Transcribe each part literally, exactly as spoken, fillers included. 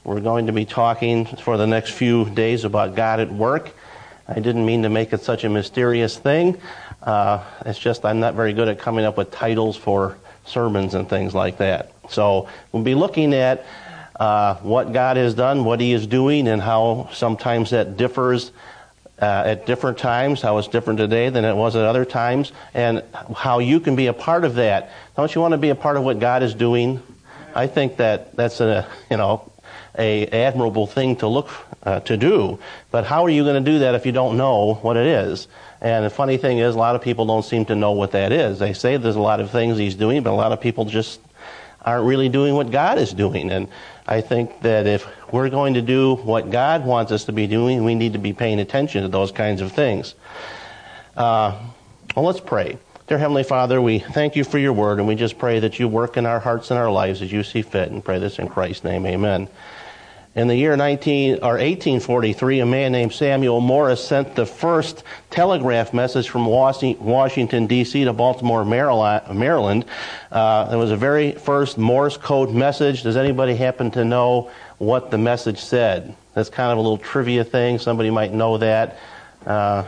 We're going to be talking for the next few days about God at work. I didn't mean to make it such a mysterious thing. Uh, it's just I'm not very good at coming up with titles for sermons and things like that. So we'll be looking at uh, what God has done, what He is doing, and how sometimes that differs uh, at different times, how it's different today than it was at other times, and how you can be a part of that. Don't you want to be a part of what God is doing? I think that that's a, you know, a admirable thing to look uh, to do. But how are you going to do that if you don't know what it is? And the funny thing is, a lot of people don't seem to know what that is. They say there's a lot of things He's doing, but a lot of people just aren't really doing what God is doing. And I think that if we're going to do what God wants us to be doing, we need to be paying attention to those kinds of things. Uh, well, let's pray. Dear Heavenly Father, we thank You for Your word, and we just pray that You work in our hearts and our lives as You see fit, and pray this in Christ's name. Amen. In the year nineteen or eighteen forty-three, a man named Samuel Morse sent the first telegraph message from Washington, D C to Baltimore, Maryland. Uh, it was the very first Morse code message. Does anybody happen to know what the message said? That's kind of a little trivia thing. Somebody might know that. Uh,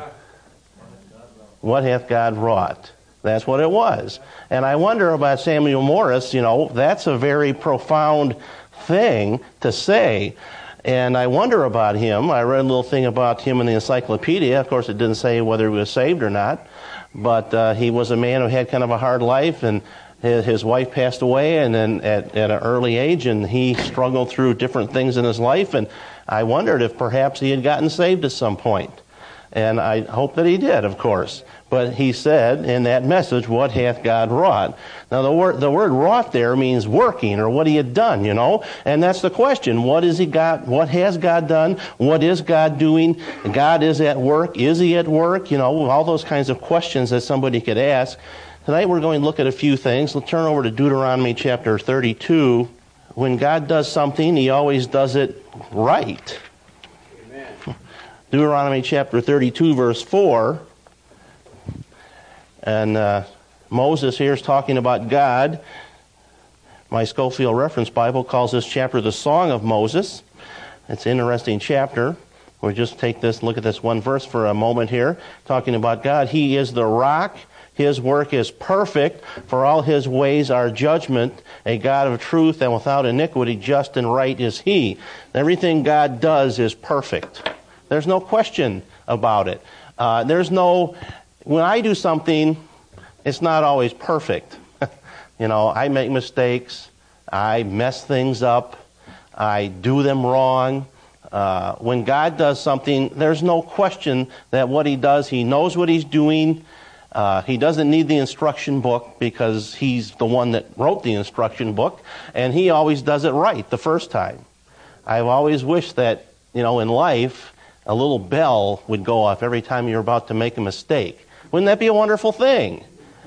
what hath God wrought? That's what it was. And I wonder about Samuel Morse, you know, that's a very profound thing to say, and I wonder about him. I read a little thing about him in the encyclopedia. Of course, it didn't say whether he was saved or not, but uh, he was a man who had kind of a hard life, and his, his wife passed away, and then at, at an early age, and he struggled through different things in his life, and I wondered if perhaps he had gotten saved at some point. And I hope that he did, of course. But he said in that message, what hath God wrought? Now the word the word wrought there means working, or what He had done, you know. And that's the question. What is He got? What has God done? What is God doing? God is at work. Is He at work? You know, all those kinds of questions that somebody could ask. Tonight we're going to look at a few things. Let's turn over to Deuteronomy chapter thirty-two. When God does something, He always does it right. Deuteronomy chapter thirty-two, verse four. And uh, Moses here is talking about God. My Schofield Reference Bible calls this chapter the Song of Moses. It's an interesting chapter. We'll just take this, look at this one verse for a moment here, talking about God. He is the rock. His work is perfect, for all His ways are judgment, a God of truth and without iniquity, just and right is He. Everything God does is perfect. There's no question about it. Uh, there's no, when I do something, it's not always perfect. You know, I make mistakes. I mess things up. I do them wrong. Uh, when God does something, there's no question that what He does, He knows what He's doing. Uh, he doesn't need the instruction book because He's the one that wrote the instruction book, and He always does it right the first time. I've always wished that, you know, in life, a little bell would go off every time you're about to make a mistake. Wouldn't that be a wonderful thing?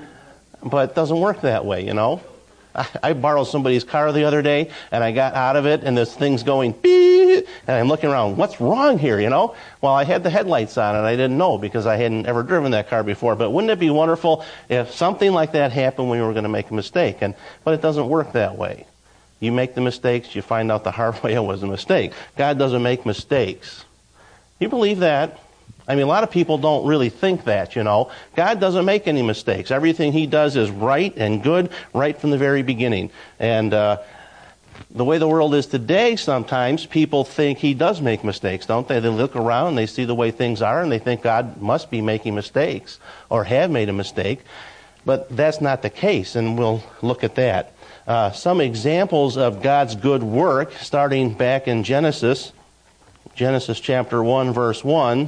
But it doesn't work that way, you know. I, I borrowed somebody's car the other day, and I got out of it, and this thing's going beep, and I'm looking around, what's wrong here, you know? Well, I had the headlights on, and I didn't know because I hadn't ever driven that car before. But wouldn't it be wonderful if something like that happened when you were going to make a mistake? And but it doesn't work that way. You make the mistakes, you find out the hard way it was a mistake. God doesn't make mistakes. You believe that? I mean, a lot of people don't really think that, you know. God doesn't make any mistakes. Everything He does is right and good right from the very beginning. And uh, the way the world is today, sometimes people think He does make mistakes, don't they? They look around and they see the way things are and they think God must be making mistakes or have made a mistake. But that's not the case, and we'll look at that. Uh, some examples of God's good work, starting back in Genesis. Genesis chapter one, verse one.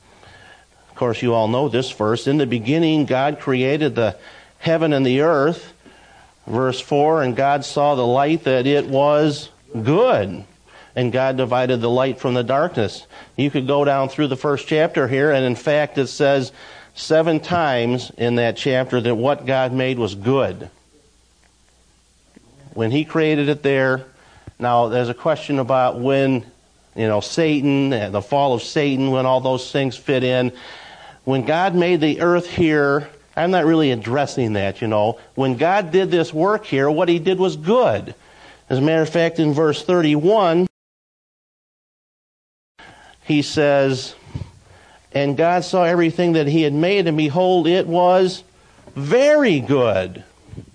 Of course, you all know this verse. In the beginning, God created the heaven and the earth. Verse four, and God saw the light that it was good. And God divided the light from the darkness. You could go down through the first chapter here, and in fact, it says seven times in that chapter that what God made was good. When He created it there, now there's a question about when, you know, Satan, and the fall of Satan, when all those things fit in. When God made the earth here, I'm not really addressing that, you know. When God did this work here, what He did was good. As a matter of fact, in verse thirty-one, he says, and God saw everything that he had made, and behold, it was very good.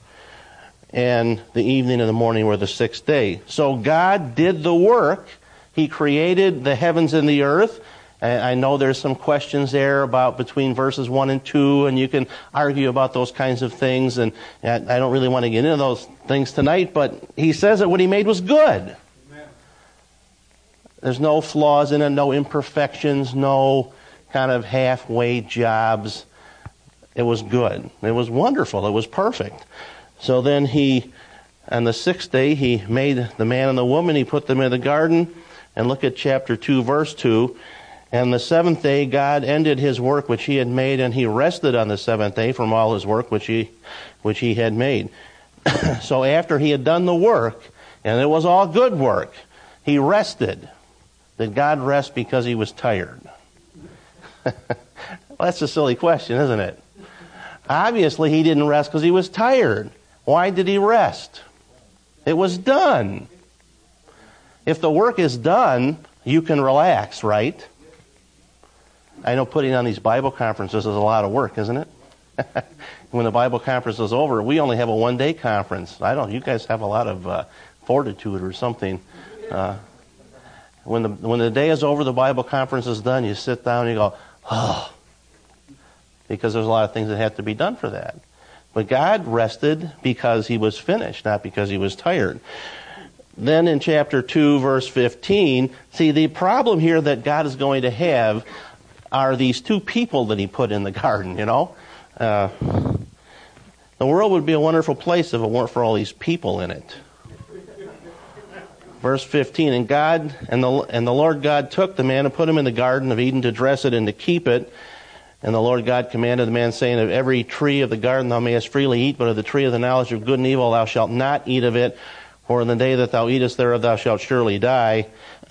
And the evening and the morning were the sixth day. So God did the work. He created the heavens and the earth. And I know there's some questions there about between verses one and two, and you can argue about those kinds of things, and I don't really want to get into those things tonight, but he says that what he made was good. Amen. There's no flaws in it, no imperfections, no kind of halfway jobs. It was good. It was wonderful. It was perfect. So then he, on the sixth day, he made the man and the woman. He put them in the garden. And look at chapter two, verse two. And the seventh day God ended his work which he had made, and he rested on the seventh day from all his work which he which he had made. So after he had done the work, and it was all good work, he rested. Did God rest because he was tired? Well, that's a silly question, isn't it? Obviously he didn't rest because he was tired. Why did he rest? It was done. If the work is done, you can relax, right? I know putting on these Bible conferences is a lot of work, isn't it? When the Bible conference is over, we only have a one-day conference. I don't. You guys have a lot of uh, fortitude or something. Uh, when the when the day is over, the Bible conference is done. You sit down and you go, oh, because there's a lot of things that have to be done for that. But God rested because he was finished, not because he was tired. Then in chapter two, verse fifteen, see, the problem here that God is going to have are these two people that he put in the garden, you know. Uh, the world would be a wonderful place if it weren't for all these people in it. Verse fifteen, and God and the and the Lord God took the man and put him in the garden of Eden to dress it and to keep it. And the Lord God commanded the man, saying, of every tree of the garden thou mayest freely eat, but of the tree of the knowledge of good and evil thou shalt not eat of it, for in the day that thou eatest thereof thou shalt surely die.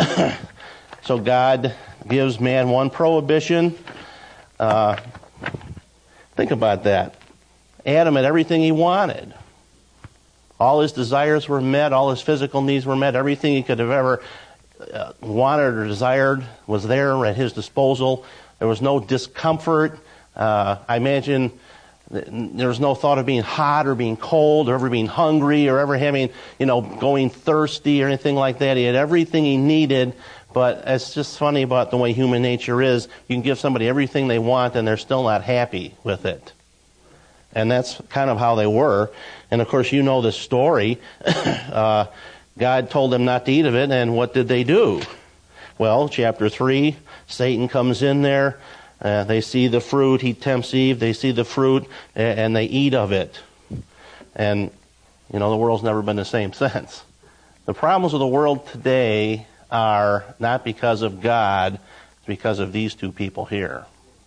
So God gives man one prohibition. Uh, think about that. Adam had everything he wanted. All his desires were met. All his physical needs were met. Everything he could have ever uh, wanted or desired was there at his disposal. There was no discomfort. Uh, I imagine there was no thought of being hot or being cold or ever being hungry or ever having, you know, going thirsty or anything like that. He had everything he needed. But it's just funny about the way human nature is. You can give somebody everything they want and they're still not happy with it. And that's kind of how they were. And of course, you know the story. uh, God told them not to eat of it, and what did they do? Well, chapter three, Satan comes in there. Uh, they see the fruit. He tempts Eve. They see the fruit, and they eat of it. And, you know, the world's never been the same since. The problems of the world today are not because of God, it's because of these two people here.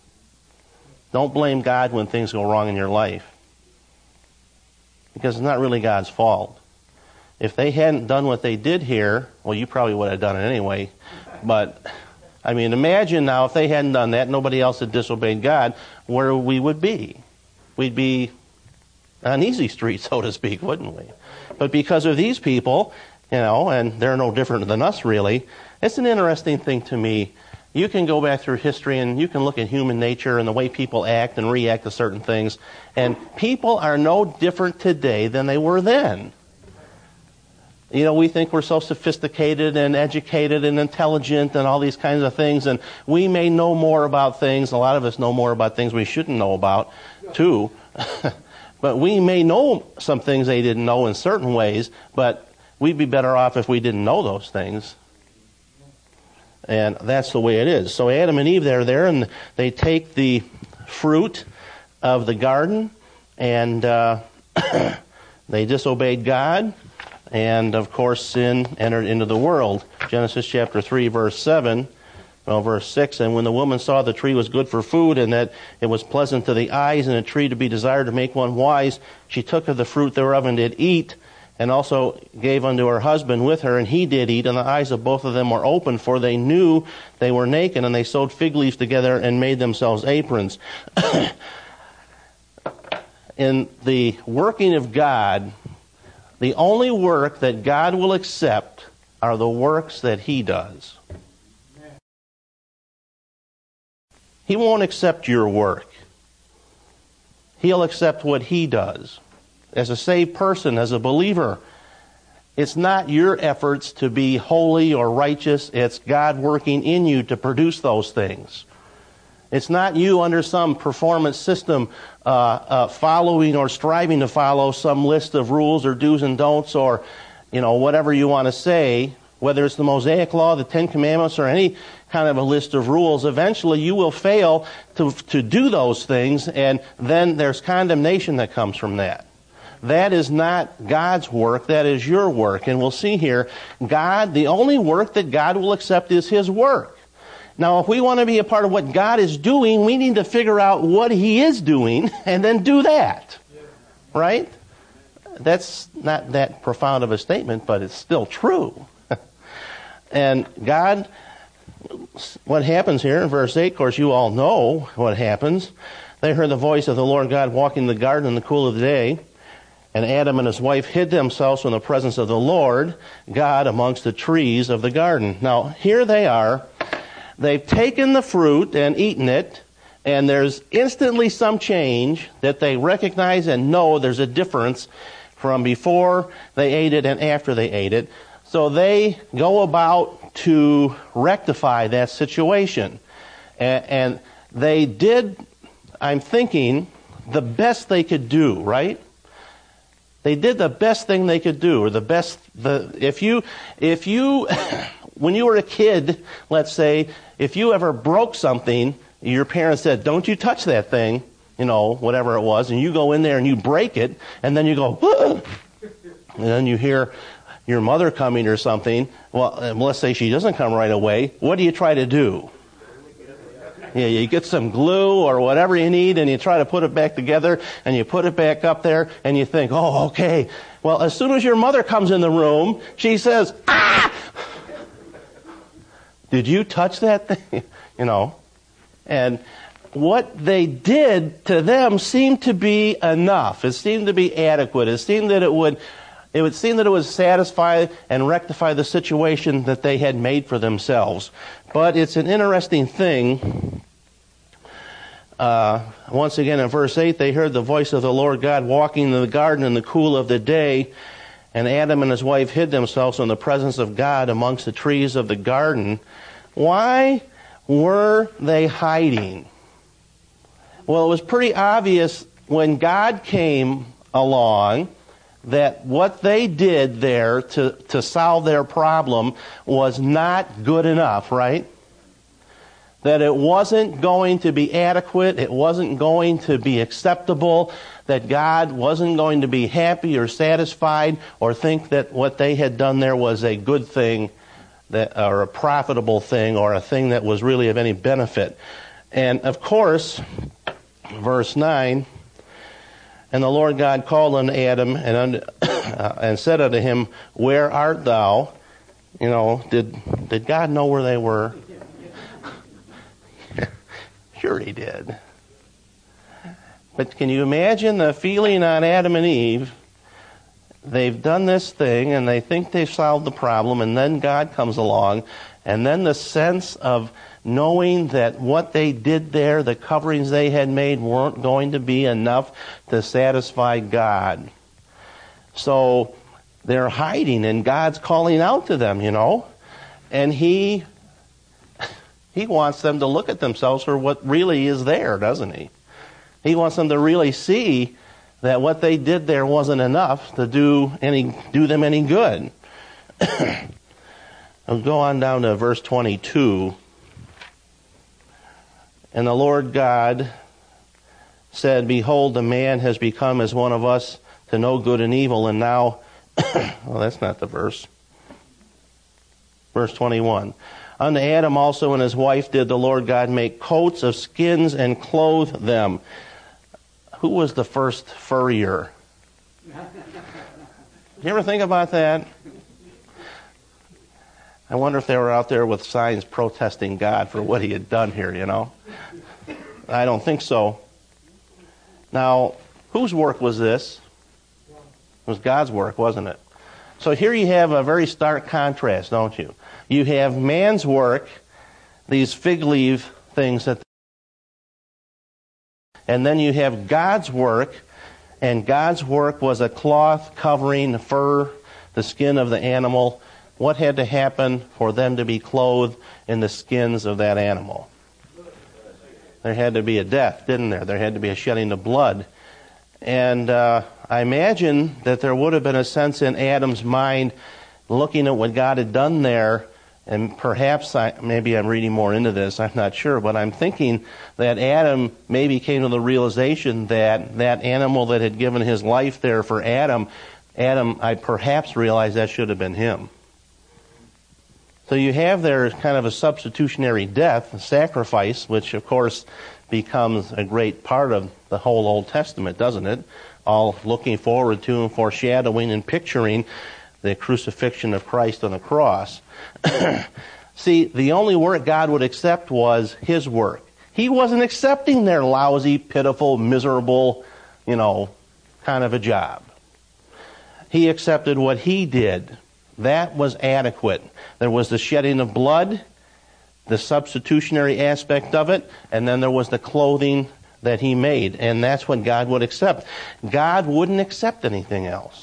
Don't blame God when things go wrong in your life, because it's not really God's fault. If they hadn't done what they did here, well, you probably would have done it anyway. But, I mean, imagine now if they hadn't done that, nobody else had disobeyed God, where we would be. We'd be on easy street, so to speak, wouldn't we? But because of these people, you know, and they're no different than us, really, it's an interesting thing to me. You can go back through history and you can look at human nature and the way people act and react to certain things, and people are no different today than they were then. You know, we think we're so sophisticated and educated and intelligent and all these kinds of things, and we may know more about things. A lot of us know more about things we shouldn't know about, too. But we may know some things they didn't know in certain ways, but we'd be better off if we didn't know those things. And that's the way it is. So Adam and Eve, they're there, and they take the fruit of the garden, and uh, they disobeyed God. And, of course, sin entered into the world. Genesis chapter three, verse seven, well, verse six, and when the woman saw the tree was good for food, and that it was pleasant to the eyes, and a tree to be desired to make one wise, she took of the fruit thereof and did eat, and also gave unto her husband with her, and he did eat, and the eyes of both of them were opened, for they knew they were naked, and they sewed fig leaves together and made themselves aprons. In the working of God, the only work that God will accept are the works that he does. He won't accept your work. He'll accept what He does. As a saved person, as a believer, it's not your efforts to be holy or righteous. It's God working in you to produce those things. It's not you under some performance system uh, uh, following or striving to follow some list of rules or do's and don'ts or, you know, whatever you want to say, whether it's the Mosaic Law, the Ten Commandments, or any kind of a list of rules. Eventually you will fail to, to do those things, and then there's condemnation that comes from that. That is not God's work, that is your work. And we'll see here, God, the only work that God will accept is His work. Now, if we want to be a part of what God is doing, we need to figure out what He is doing and then do that. Right? That's not that profound of a statement, but it's still true. And God, what happens here in verse eight, of course, you all know what happens. They heard the voice of the Lord God walking in the garden in the cool of the day. And Adam and his wife hid themselves from the presence of the Lord God amongst the trees of the garden. Now, here they are. They've taken the fruit and eaten it, and there's instantly some change that they recognize and know there's a difference from before they ate it and after they ate it. So they go about to rectify that situation. And, and they did, I'm thinking, the best they could do, right? They did the best thing they could do, or the best, the, if you, if you, when you were a kid, let's say, if you ever broke something, your parents said, don't you touch that thing, you know, whatever it was, and you go in there and you break it, and then you go, whoa! And then you hear your mother coming or something. Well, let's say she doesn't come right away. What do you try to do? Yeah, you get some glue or whatever you need, and you try to put it back together, and you put it back up there, and you think, oh, okay. Well, as soon as your mother comes in the room, she says, ah! Did you touch that thing? You know. And what they did to them seemed to be enough. It seemed to be adequate. It seemed that it would, it would seem that it would satisfy and rectify the situation that they had made for themselves. But it's an interesting thing. Uh, once again, in verse eight, they heard the voice of the Lord God walking in the garden in the cool of the day, and Adam and his wife hid themselves from the presence of God amongst the trees of the garden. Why were they hiding? Well, it was pretty obvious when God came along that what they did there to, to solve their problem was not good enough, right? That it wasn't going to be adequate, it wasn't going to be acceptable, that God wasn't going to be happy or satisfied or think that what they had done there was a good thing that, or a profitable thing or a thing that was really of any benefit. And of course, verse nine, and the Lord God called unto Adam and, unto, uh, and said unto him, where art thou? You know, did did God know where they were? Sure he did. But can you imagine the feeling on Adam and Eve? They've done this thing and they think they've solved the problem, and then God comes along, and then the sense of knowing that what they did there, the coverings they had made, weren't going to be enough to satisfy God. So they're hiding, and God's calling out to them, you know. And He He wants them to look at themselves for what really is there, doesn't He? He wants them to really see that what they did there wasn't enough to do any do them any good. I'll go on down to verse twenty-two. And the Lord God said, behold, the man has become as one of us to know good and evil. And now, well, that's not the verse. Verse twenty-one. Unto Adam also and his wife did the Lord God make coats of skins and clothe them. Who was the first furrier? You ever think about that? I wonder if they were out there with signs protesting God for what He had done here, you know? I don't think so. Now, whose work was this? It was God's work, wasn't it? So here you have a very stark contrast, don't you? You have man's work, these fig leaf things that And then you have God's work, and God's work was a cloth covering the fur, the skin of the animal. What had to happen for them to be clothed in the skins of that animal? There had to be a death, didn't there? There had to be a shedding of blood. And uh, I imagine that there would have been a sense in Adam's mind, looking at what God had done there, and perhaps, I, maybe I'm reading more into this, I'm not sure, but I'm thinking that Adam maybe came to the realization that that animal that had given his life there for Adam, Adam, I perhaps realized that should have been him. So you have there kind of a substitutionary death, a sacrifice, which of course becomes a great part of the whole Old Testament, doesn't it? All looking forward to and foreshadowing and picturing the crucifixion of Christ on the cross. See, the only work God would accept was His work. He wasn't accepting their lousy, pitiful, miserable, you know, kind of a job. He accepted what He did. That was adequate. There was the shedding of blood, the substitutionary aspect of it, and then there was the clothing that He made, and that's what God would accept. God wouldn't accept anything else.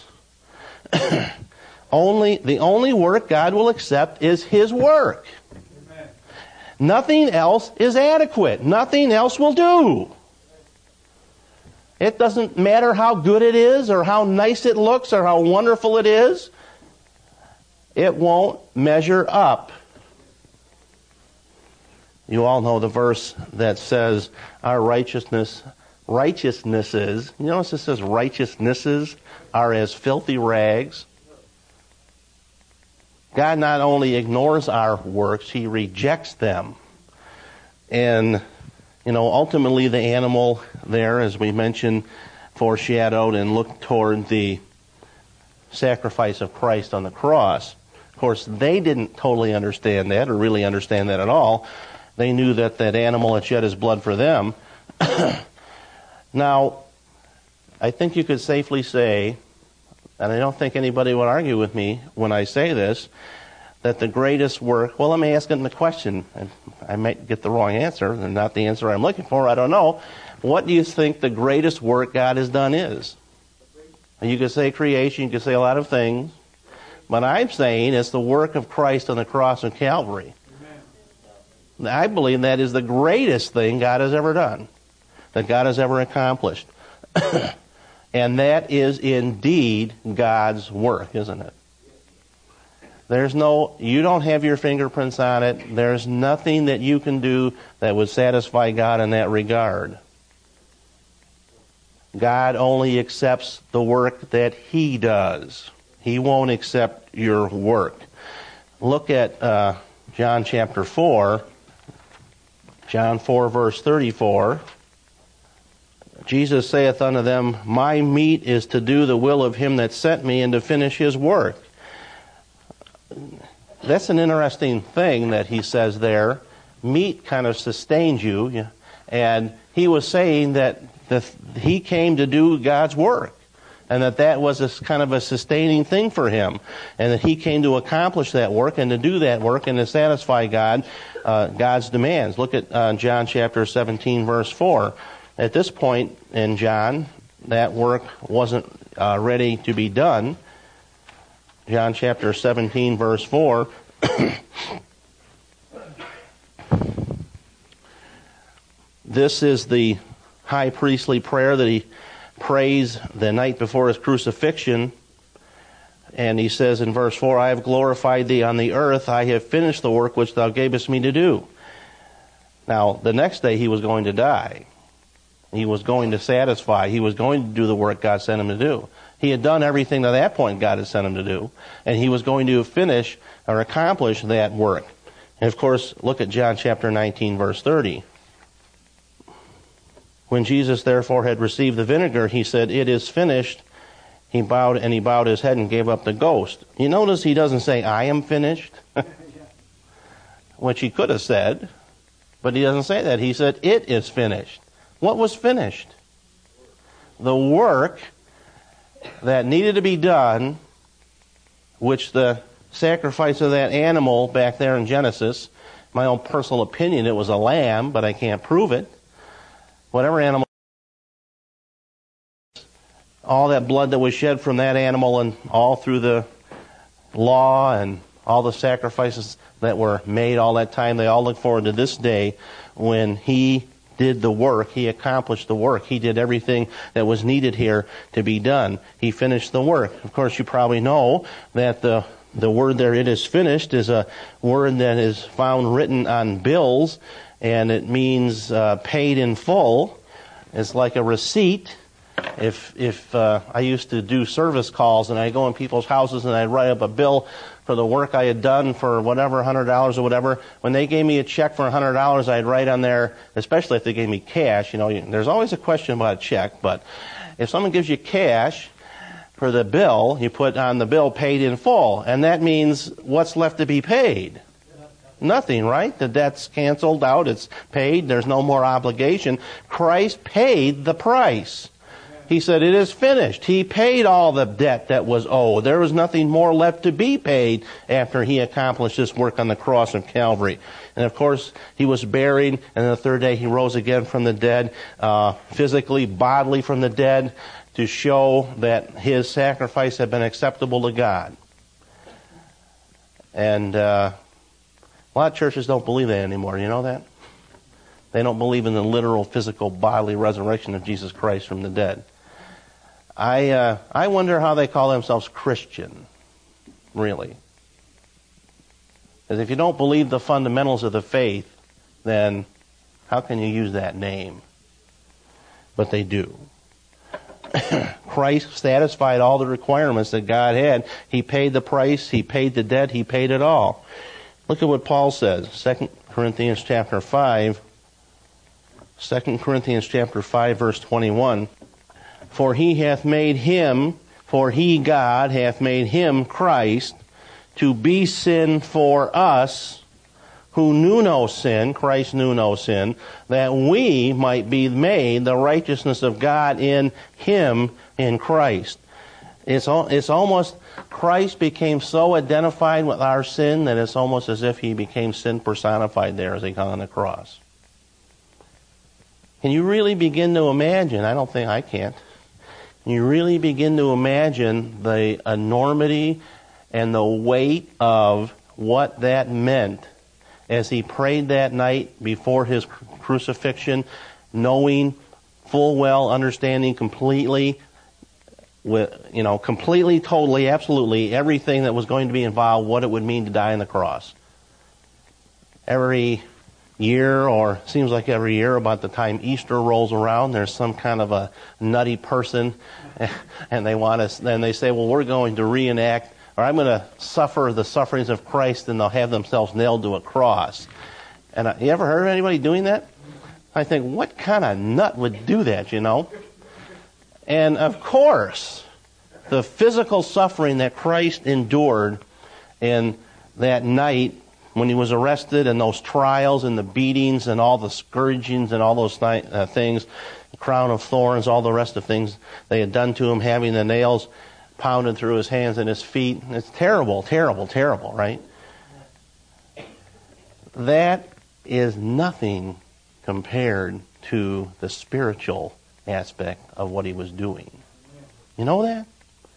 Only the only work God will accept is His work. Amen. Nothing else is adequate. Nothing else will do. It doesn't matter how good it is or how nice it looks or how wonderful it is. It won't measure up. You all know the verse that says our righteousness, righteousnesses, you notice it says righteousnesses are as filthy rags. God not only ignores our works, He rejects them. And, you know, ultimately the animal there, as we mentioned, foreshadowed and looked toward the sacrifice of Christ on the cross. Of course, they didn't totally understand that or really understand that at all. They knew that that animal had shed his blood for them. Now, I think you could safely say, and I don't think anybody would argue with me when I say this, that the greatest work, well, let me ask it in the question, and I might get the wrong answer, and not the answer I'm looking for, I don't know. What do you think the greatest work God has done is? You could say creation, you could say a lot of things, but I'm saying it's the work of Christ on the cross of Calvary. Amen. I believe that is the greatest thing God has ever done, that God has ever accomplished. And that is indeed God's work, isn't it? There's no, you don't have your fingerprints on it. There's nothing that you can do that would satisfy God in that regard. God only accepts the work that He does. He won't accept your work. Look at uh, John chapter four. John four, verse thirty-four. Jesus saith unto them, my meat is to do the will of Him that sent me and to finish His work. That's an interesting thing that He says there. Meat kind of sustains you. And He was saying that the, He came to do God's work. And that that was a, kind of a sustaining thing for Him. And that He came to accomplish that work and to do that work and to satisfy God, uh, God's demands. Look at uh, John chapter seventeen, verse four. At this point in John, that work wasn't uh, ready to be done. John chapter seventeen, verse four. This is the high priestly prayer that He prays the night before His crucifixion. And He says in verse four, I have glorified Thee on the earth. I have finished the work which Thou gavest me to do. Now, the next day He was going to die. He was going to satisfy. He was going to do the work God sent Him to do. He had done everything to that point God had sent Him to do. And He was going to finish or accomplish that work. And of course, look at John chapter nineteen, verse thirty. When Jesus therefore had received the vinegar, He said, it is finished. He bowed and He bowed His head and gave up the ghost. You notice He doesn't say, I am finished, which He could have said. But He doesn't say that. He said, it is finished. What was finished? The work that needed to be done, which the sacrifice of that animal back there in Genesis, my own personal opinion, it was a lamb, but I can't prove it. Whatever animal all that blood that was shed from that animal and all through the law and all the sacrifices that were made all that time, they all look forward to this day when he did the work. He accomplished the work. He did everything that was needed here to be done. He finished the work. Of course, you probably know that the the word there, "it is finished," is a word that is found written on bills, and it means uh, paid in full. It's like a receipt. If if uh, I used to do service calls and I go in people's houses and I'd write up a bill for the work I had done for whatever, one hundred dollars or whatever, when they gave me a check for one hundred dollars, I'd write on there, especially if they gave me cash, you know, there's always a question about a check, but if someone gives you cash for the bill, you put on the bill "paid in full," and that means what's left to be paid? Nothing, right? The debt's canceled out, it's paid, there's no more obligation. Christ paid the price. He said, "It is finished." He paid all the debt that was owed. There was nothing more left to be paid after he accomplished this work on the cross of Calvary. And of course, he was buried, and the third day he rose again from the dead, uh, physically, bodily from the dead, to show that his sacrifice had been acceptable to God. And uh, a lot of churches don't believe that anymore. You know that? They don't believe in the literal, physical, bodily resurrection of Jesus Christ from the dead. I uh, I wonder how they call themselves Christian, really. Because if you don't believe the fundamentals of the faith, then how can you use that name? But they do. Christ satisfied all the requirements that God had. He paid the price, he paid the debt, he paid it all. Look at what Paul says, Second Corinthians chapter five. Second Corinthians chapter five, verse twenty-one. For he hath made him, for he, God, hath made him, Christ, to be sin for us, who knew no sin, Christ knew no sin, that we might be made the righteousness of God in him, in Christ. It's, it's almost, Christ became so identified with our sin that it's almost as if he became sin personified there as he hung on the cross. Can you really begin to imagine? I don't think I can't. Can you really begin to imagine the enormity and the weight of what that meant as he prayed that night before his crucifixion, knowing full well, understanding completely, with, you know, completely, totally, absolutely everything that was going to be involved, what it would mean to die on the cross. Every year, or seems like every year, about the time Easter rolls around, there's some kind of a nutty person, and they want us. Then they say, "Well, we're going to reenact, or I'm going to suffer the sufferings of Christ," and they'll have themselves nailed to a cross. And uh, you ever heard of anybody doing that? I think, what kind of nut would do that? You know? And of course, the physical suffering that Christ endured in that night, when he was arrested, and those trials and the beatings and all the scourgings and all those th- uh, things, the crown of thorns, all the rest of things they had done to him, having the nails pounded through his hands and his feet. It's terrible, terrible, terrible, right? That is nothing compared to the spiritual aspect of what he was doing. You know that?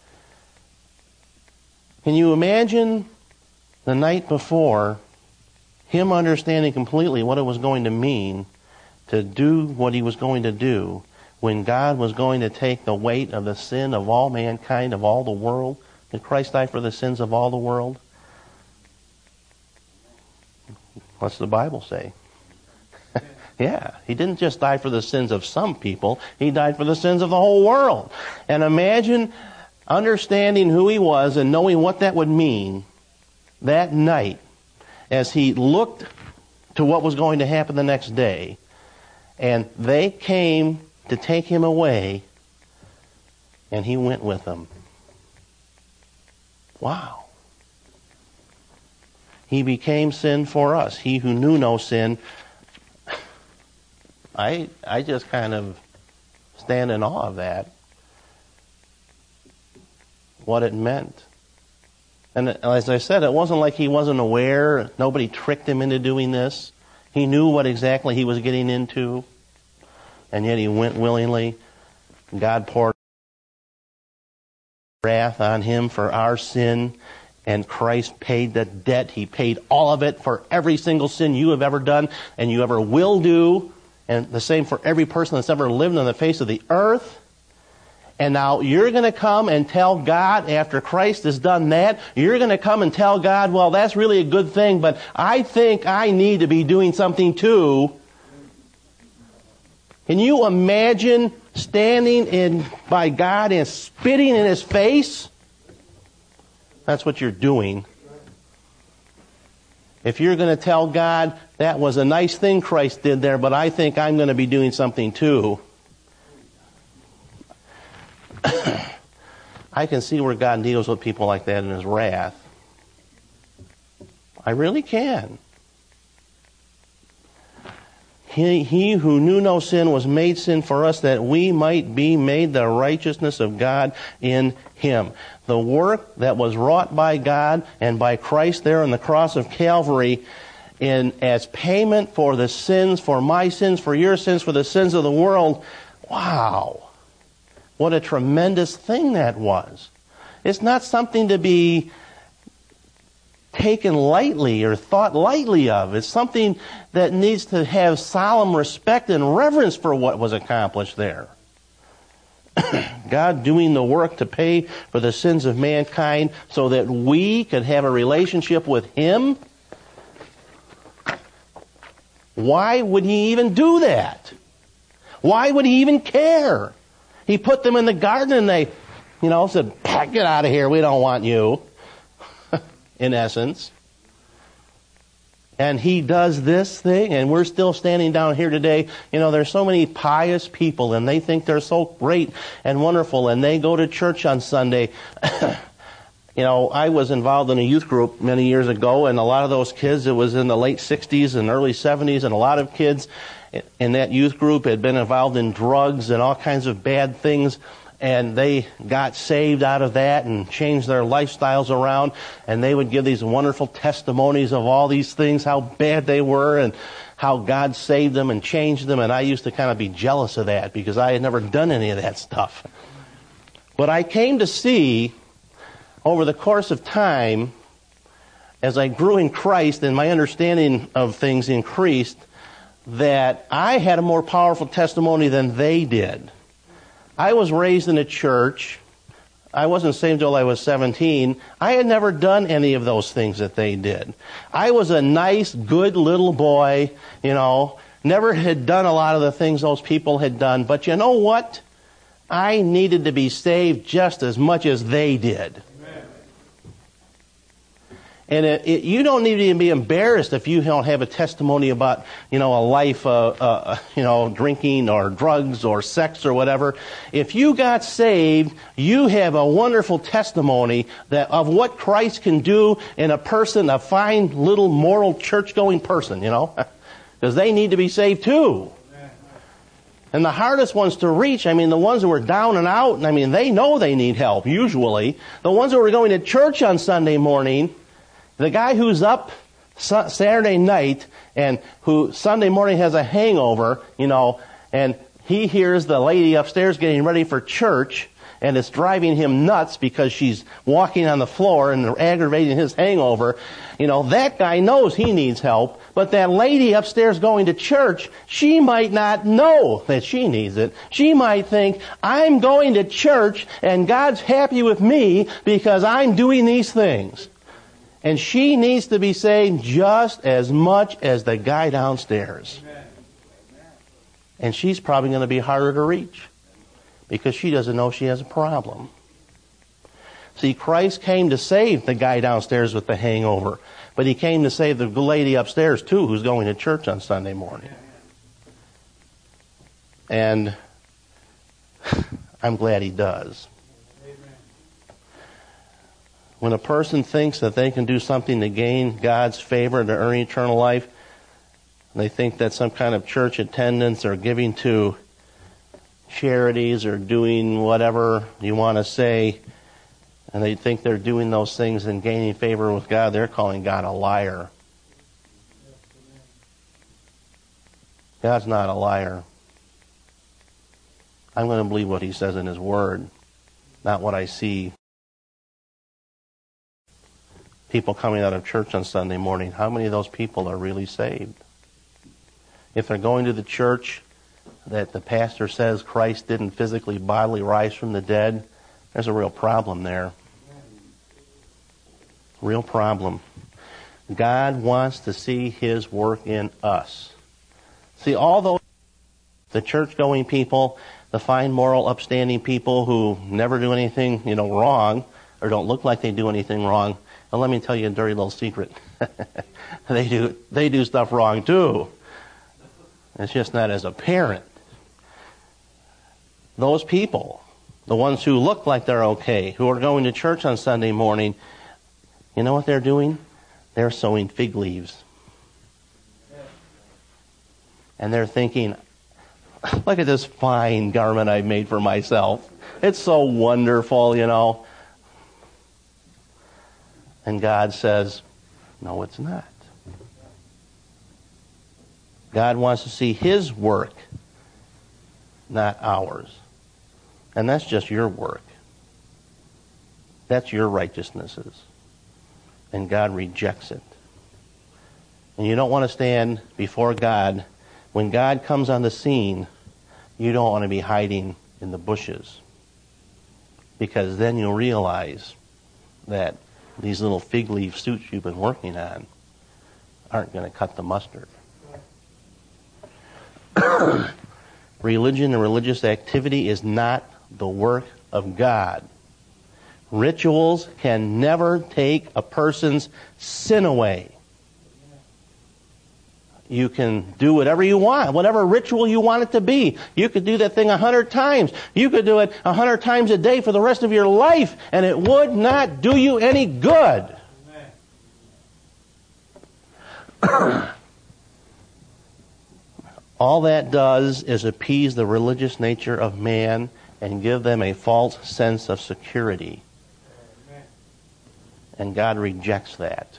Can you imagine the night before, him understanding completely what it was going to mean to do what he was going to do, when God was going to take the weight of the sin of all mankind, of all the world? Did Christ die for the sins of all the world? What's the Bible say? Yeah, he didn't just die for the sins of some people, he died for the sins of the whole world. And imagine understanding who he was and knowing what that would mean that night, as he looked to what was going to happen the next day, and they came to take him away, and he went with them. Wow. He became sin for us. He who knew no sin. I I just kind of stand in awe of that. What it meant. And as I said, it wasn't like he wasn't aware. Nobody tricked him into doing this. He knew what exactly he was getting into, and yet he went willingly. God poured wrath on him for our sin, and Christ paid the debt. He paid all of it for every single sin you have ever done and you ever will do, and the same for every person that's ever lived on the face of the earth. And now you're going to come and tell God, after Christ has done that, you're going to come and tell God, well, that's really a good thing, but I think I need to be doing something too. Can you imagine standing in by God and spitting in His face? That's what you're doing. If you're going to tell God, that was a nice thing Christ did there, but I think I'm going to be doing something too. I can see where God deals with people like that in His wrath. I really can. He, he who knew no sin was made sin for us, that we might be made the righteousness of God in Him. The work that was wrought by God and by Christ there on the cross of Calvary in as payment for the sins, for my sins, for your sins, for the sins of the world. Wow. What a tremendous thing that was. It's not something to be taken lightly or thought lightly of. It's something that needs to have solemn respect and reverence for what was accomplished there. God doing the work to pay for the sins of mankind so that we could have a relationship with Him. Why would He even do that? Why would He even care? He put them in the garden and they, you know, said, get out of here, we don't want you. In essence. And He does this thing, and we're still standing down here today. You know, there's so many pious people, and they think they're so great and wonderful, and they go to church on Sunday. You know, I was involved in a youth group many years ago, and a lot of those kids, it was in the late sixties and early seventies, and a lot of kids in that youth group had been involved in drugs and all kinds of bad things. And they got saved out of that and changed their lifestyles around. And they would give these wonderful testimonies of all these things, how bad they were and how God saved them and changed them. And I used to kind of be jealous of that because I had never done any of that stuff. But I came to see over the course of time, as I grew in Christ and my understanding of things increased, that I had a more powerful testimony than they did. I was raised in a church. I wasn't saved until I was seventeen. I had never done any of those things that they did. I was a nice, good little boy, you know, never had done a lot of the things those people had done. But you know what? I needed to be saved just as much as they did. And it, it, you don't need to even be embarrassed if you don't have a testimony about, you know, a life, uh, uh, you know, drinking or drugs or sex or whatever. If you got saved, you have a wonderful testimony that of what Christ can do in a person, a fine little moral church-going person, you know, because they need to be saved too. And the hardest ones to reach, I mean, the ones who are down and out, I mean, they know they need help, usually. The ones who are going to church on Sunday morning, the guy who's up Saturday night and who Sunday morning has a hangover, you know, and he hears the lady upstairs getting ready for church, and it's driving him nuts because she's walking on the floor and aggravating his hangover. You know, that guy knows he needs help, but that lady upstairs going to church, she might not know that she needs it. She might think, I'm going to church and God's happy with me because I'm doing these things. And she needs to be saved just as much as the guy downstairs. Amen. And she's probably going to be harder to reach because she doesn't know she has a problem. See, Christ came to save the guy downstairs with the hangover, but He came to save the lady upstairs too who's going to church on Sunday morning. And I'm glad He does. When a person thinks that they can do something to gain God's favor, to earn eternal life, they think that some kind of church attendance or giving to charities or doing whatever you want to say, and they think they're doing those things and gaining favor with God, they're calling God a liar. God's not a liar. I'm going to believe what He says in His Word, not what I see people coming out of church on Sunday morning, how many of those people are really saved? If they're going to the church that the pastor says Christ didn't physically, bodily rise from the dead, there's a real problem there. Real problem. God wants to see His work in us. See, all those, the church-going people, the fine, moral, upstanding people who never do anything, you know, wrong, or don't look like they do anything wrong, well, let me tell you a dirty little secret. they do they do stuff wrong too. It's just not as apparent. Those people, the ones who look like they're okay, who are going to church on Sunday morning, you know what they're doing? They're sowing fig leaves. And they're thinking, look at this fine garment I've made for myself. It's so wonderful, you know. And God says, no, it's not. God wants to see His work, not ours. And that's just your work. That's your righteousnesses. And God rejects it. And you don't want to stand before God. When God comes on the scene, you don't want to be hiding in the bushes. Because then you'll realize that these little fig leaf suits you've been working on aren't going to cut the mustard. Religion and religious activity is not the work of God. Rituals can never take a person's sin away. You can do whatever you want, whatever ritual you want it to be. You could do that thing a hundred times. You could do it a hundred times a day for the rest of your life, and it would not do you any good. All that does is appease the religious nature of man and give them a false sense of security. And God rejects that.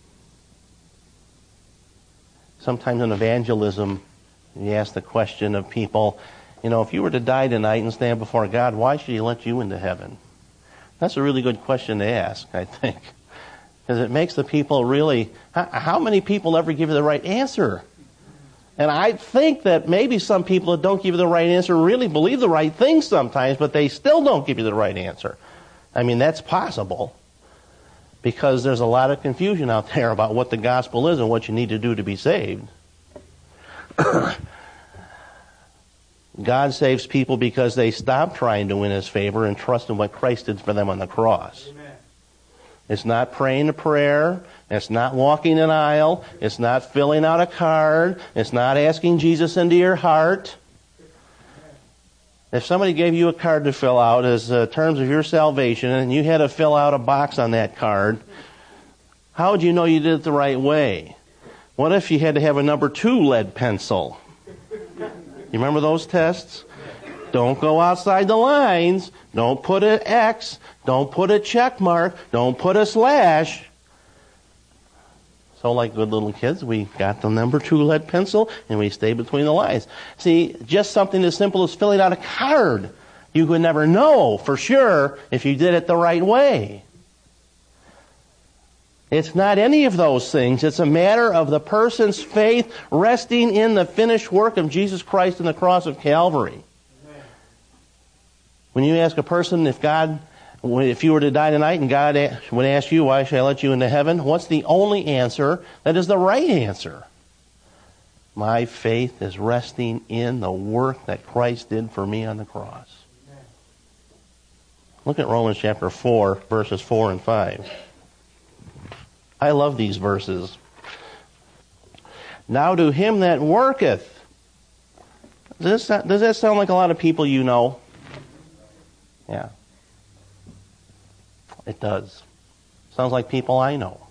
Sometimes in evangelism, you ask the question of people, you know, if you were to die tonight and stand before God, why should He let you into heaven? That's a really good question to ask, I think. Because it makes the people really, how, how many people ever give you the right answer? And I think that maybe some people that don't give you the right answer really believe the right thing sometimes, but they still don't give you the right answer. I mean, that's possible. Because there's a lot of confusion out there about what the gospel is and what you need to do to be saved. God saves people because they stop trying to win His favor and trust in what Christ did for them on the cross. Amen. It's not praying a prayer. It's not walking an aisle. It's not filling out a card. It's not asking Jesus into your heart. If somebody gave you a card to fill out as uh, terms of your salvation and you had to fill out a box on that card, how would you know you did it the right way? What if you had to have a number two lead pencil? You remember those tests? Don't go outside the lines. Don't put an X. Don't put a check mark. Don't put a slash. So like good little kids, we got the number two lead pencil and we stayed between the lines. See, just something as simple as filling out a card, you could never know for sure if you did it the right way. It's not any of those things. It's a matter of the person's faith resting in the finished work of Jesus Christ on the cross of Calvary. Amen. When you ask a person if God, if you were to die tonight and God would ask you, why should I let you into heaven? What's the only answer that is the right answer? My faith is resting in the work that Christ did for me on the cross. Amen. Look at Romans chapter four, verses four and five. I love these verses. Now to him that worketh. Does that, does that sound like a lot of people you know? Yeah. It does. Sounds like people I know.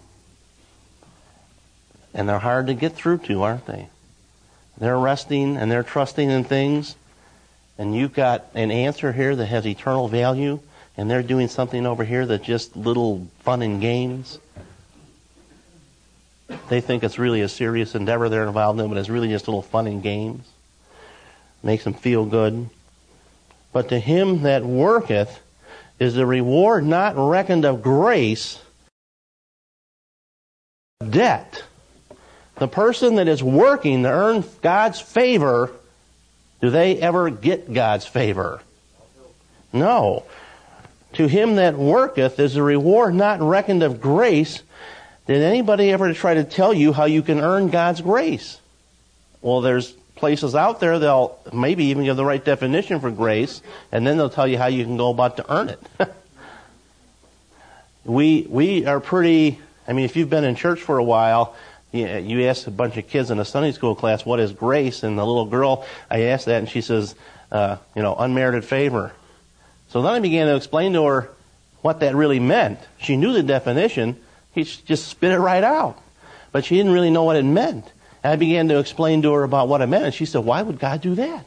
And they're hard to get through to, aren't they? They're resting and they're trusting in things. And you've got an answer here that has eternal value. And they're doing something over here that's just little fun and games. They think it's really a serious endeavor they're involved in, but it's really just little fun and games. Makes them feel good. But to him that worketh is the reward not reckoned of grace, debt. The person that is working to earn God's favor, do they ever get God's favor? No. To him that worketh is a reward not reckoned of grace. Did anybody ever try to tell you how you can earn God's grace? Well, there's places out there they'll maybe even give the right definition for grace, and then they'll tell you how you can go about to earn it. we we are pretty, I mean, if you've been in church for a while, you, you ask a bunch of kids in a Sunday school class, what is grace? And the little girl, I asked that, and she says, uh, you know, unmerited favor. So then I began to explain to her what that really meant. She knew the definition. He just spit it right out. But she didn't really know what it meant. And I began to explain to her about what it meant. And she said, why would God do that?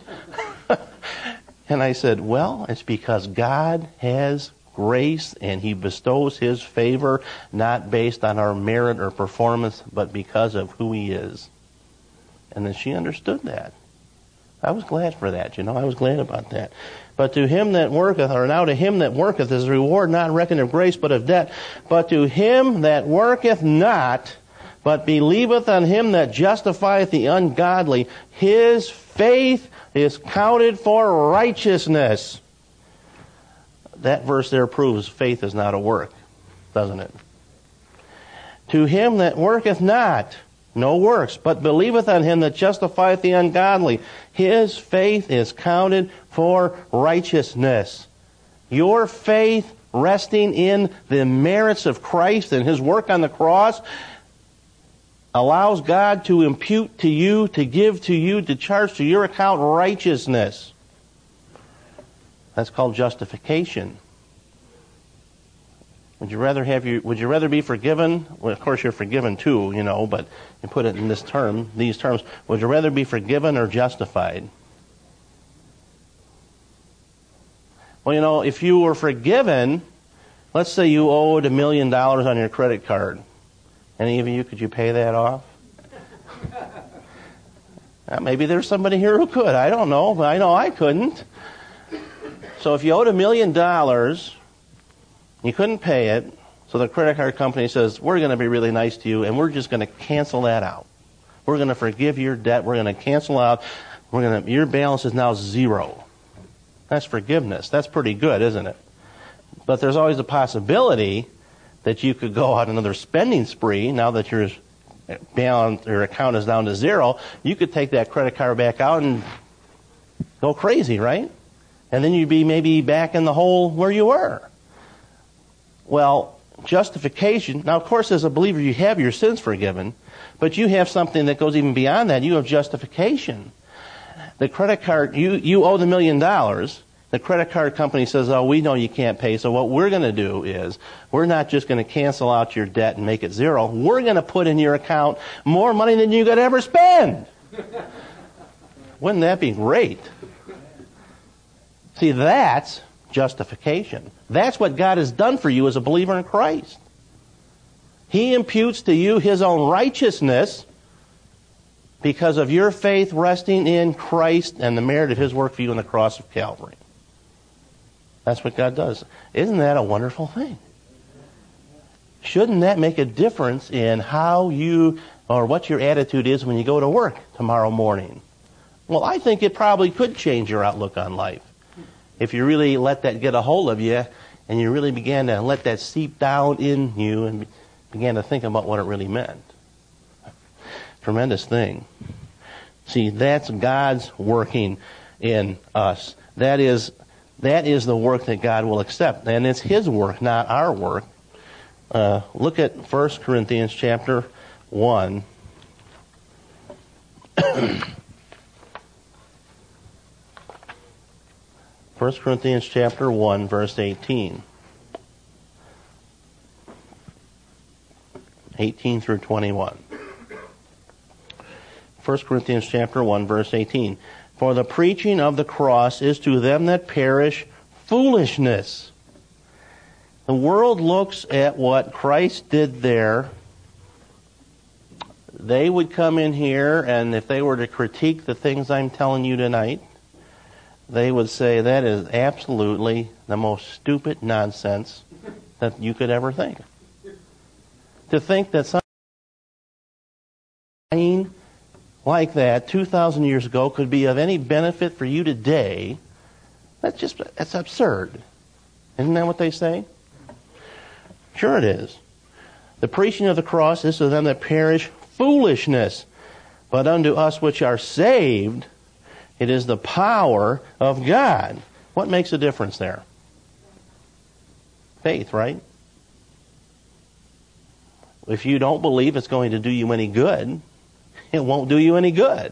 And I said, well, it's because God has grace and he bestows his favor not based on our merit or performance, but because of who he is. And then she understood that. I was glad for that, you know. I was glad about that. But to him that worketh, or now to him that worketh is a reward not reckoned of grace, but of debt. But to him that worketh not, but believeth on him that justifieth the ungodly, his faith is counted for righteousness. That verse there proves faith is not a work, doesn't it? To him that worketh not, no works, but believeth on him that justifieth the ungodly, his faith is counted for righteousness. Your faith resting in the merits of Christ and his work on the cross allows God to impute to you, to give to you, to charge to your account righteousness. That's called justification. Would you rather have you? Would you rather be forgiven? Well, of course you're forgiven too, you know, but you put it in this term, these terms. Would you rather be forgiven or justified? Well, you know, if you were forgiven, let's say you owed a million dollars on your credit card. Any of you, could you pay that off? Well, maybe there's somebody here who could. I don't know, but I know I couldn't. So if you owed a million dollars, you couldn't pay it, so the credit card company says, we're going to be really nice to you, and we're just going to cancel that out. We're going to forgive your debt. We're going to cancel out. We're going to. Your balance is now zero. That's forgiveness. That's pretty good, isn't it? But there's always a possibility that you could go on another spending spree now that your balance, your account is down to zero. You could take that credit card back out and go crazy, right? And then you'd be maybe back in the hole where you were. Well, justification, now of course as a believer you have your sins forgiven, but you have something that goes even beyond that. You have justification. The credit card, you, you owe the million dollars. The credit card company says, oh, we know you can't pay, so what we're going to do is we're not just going to cancel out your debt and make it zero. We're going to put in your account more money than you could ever spend. Wouldn't that be great? See, that's justification. That's what God has done for you as a believer in Christ. He imputes to you his own righteousness because of your faith resting in Christ and the merit of his work for you on the cross of Calvary. That's what God does. Isn't that a wonderful thing? Shouldn't that make a difference in how you, or what your attitude is when you go to work tomorrow morning? Well, I think it probably could change your outlook on life. If you really let that get a hold of you, and you really began to let that seep down in you and began to think about what it really meant. Tremendous thing. See, that's God's working in us. That is, that is the work that God will accept. And it's his work, not our work. Uh, look at First Corinthians chapter one. First Corinthians chapter one, verse eighteen. eighteen through twenty-one. First Corinthians chapter one, verse eighteen. For the preaching of the cross is to them that perish foolishness. The world looks at what Christ did there. They would come in here, and if they were to critique the things I'm telling you tonight, they would say that is absolutely the most stupid nonsense that you could ever think. To think that some lying like that two thousand years ago could be of any benefit for you today, that's just, that's absurd. Isn't that what they say? Sure it is. The preaching of the cross is to them that perish foolishness, but unto us which are saved, it is the power of God. What makes a difference there? Faith, right? If you don't believe it's going to do you any good, it won't do you any good.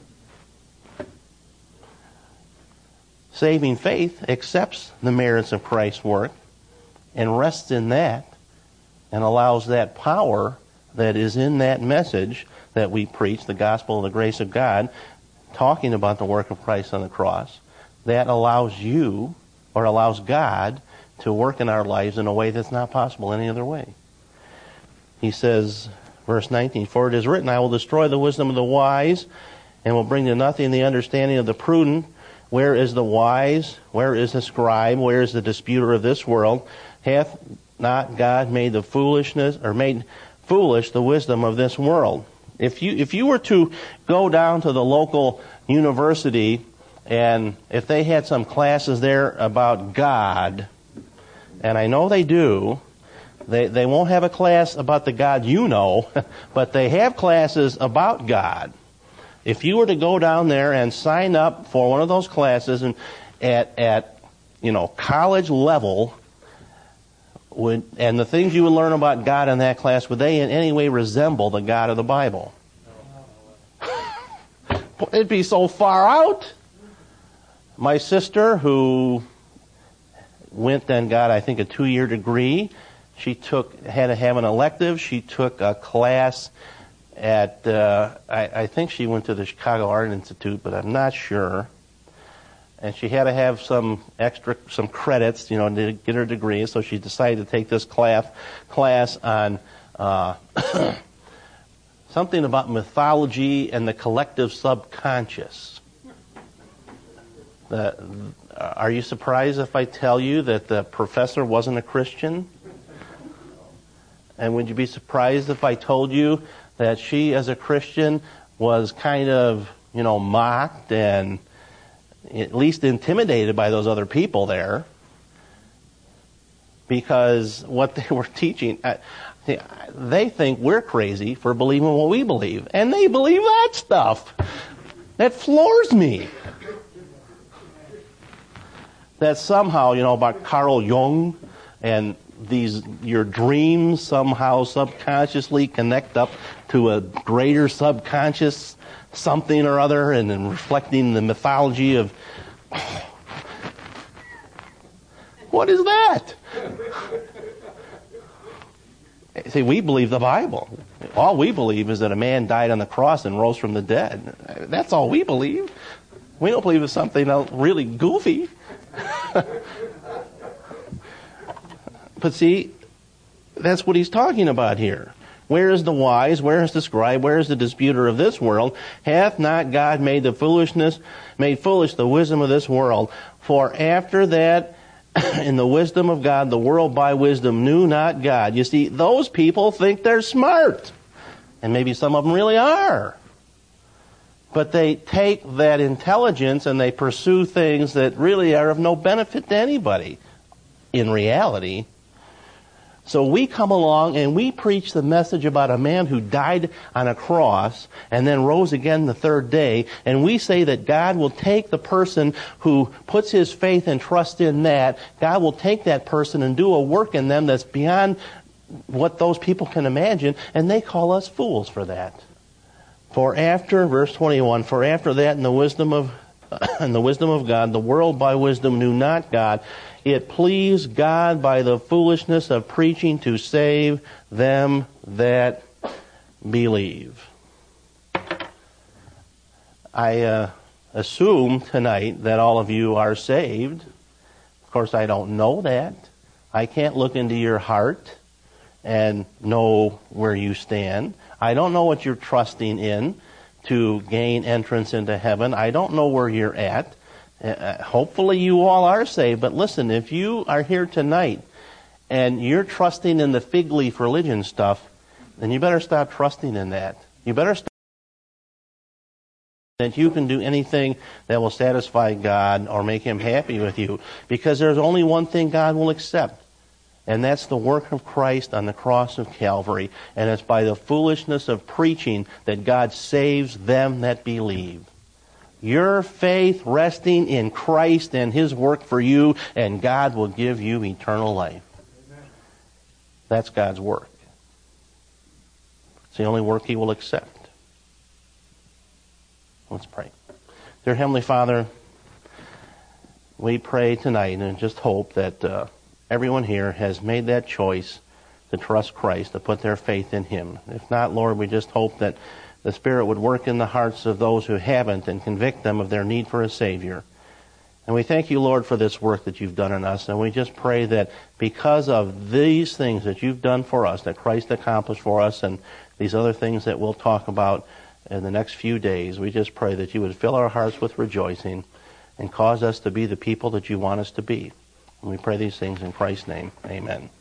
Saving faith accepts the merits of Christ's work and rests in that and allows that power that is in that message that we preach, the gospel of the grace of God, talking about the work of Christ on the cross, that allows you, or allows God, to work in our lives in a way that's not possible any other way. He says, verse nineteen, for it is written, I will destroy the wisdom of the wise, and will bring to nothing the understanding of the prudent. Where is the wise? Where is the scribe? Where is the disputer of this world? Hath not God made the foolishness, or made foolish the wisdom of this world? If you if you were to go down to the local university, and if they had some classes there about God, and I know they do, they they won't have a class about the God you know, but they have classes about God. If you were to go down there and sign up for one of those classes, and at at you know college level, would and the things you would learn about God in that class, would they in any way resemble the God of the Bible? It'd be so far out. My sister, who went and got, I think, a two-year degree, she took had to have an elective. She took a class at, uh, I, I think she went to the Chicago Art Institute, but I'm not sure. And she had to have some extra, some credits, you know, to get her degree. So she decided to take this class, class on uh, something about mythology and the collective subconscious. The, are you surprised if I tell you that the professor wasn't a Christian? And would you be surprised if I told you that she, as a Christian, was kind of, you know, mocked and at least intimidated by those other people there, because what they were teaching, they think we're crazy for believing what we believe, and they believe that stuff. That floors me. That somehow, you know, about Carl Jung and these, your dreams somehow subconsciously connect up to a greater subconscious something or other, and then reflecting the mythology of, oh, what is that? See, we believe the Bible. All we believe is that a man died on the cross and rose from the dead. That's all we believe. We don't believe it's something really goofy. But see, that's what he's talking about here. Where is the wise? Where is the scribe? Where is the disputer of this world? Hath not God made the foolishness, made foolish the wisdom of this world? For after that, in the wisdom of God, the world by wisdom knew not God. You see, those people think they're smart. And maybe some of them really are. But they take that intelligence and they pursue things that really are of no benefit to anybody in reality. So we come along and we preach the message about a man who died on a cross and then rose again the third day. And we say that God will take the person who puts his faith and trust in that, God will take that person and do a work in them that's beyond what those people can imagine. And they call us fools for that. For after, verse twenty-one, for after that in the wisdom of in the wisdom of God, the world by wisdom knew not God. It pleased God by the foolishness of preaching to save them that believe. I uh, assume tonight that all of you are saved. Of course, I don't know that. I can't look into your heart and know where you stand. I don't know what you're trusting in to gain entrance into heaven. I don't know where you're at. Uh, hopefully you all are saved, but listen, if you are here tonight and you're trusting in the fig leaf religion stuff, then you better stop trusting in that. You better stop that you can do anything that will satisfy God or make him happy with you, because there's only one thing God will accept, and that's the work of Christ on the cross of Calvary. And it's by the foolishness of preaching that God saves them that believe. Your faith resting in Christ and his work for you, and God will give you eternal life. Amen. That's God's work. It's the only work he will accept. Let's pray. Dear Heavenly Father, we pray tonight and just hope that uh, everyone here has made that choice to trust Christ, to put their faith in him. If not, Lord, we just hope that the Spirit would work in the hearts of those who haven't and convict them of their need for a Savior. And we thank you, Lord, for this work that you've done in us. And we just pray that because of these things that you've done for us, that Christ accomplished for us, and these other things that we'll talk about in the next few days, we just pray that you would fill our hearts with rejoicing and cause us to be the people that you want us to be. And we pray these things in Christ's name. Amen.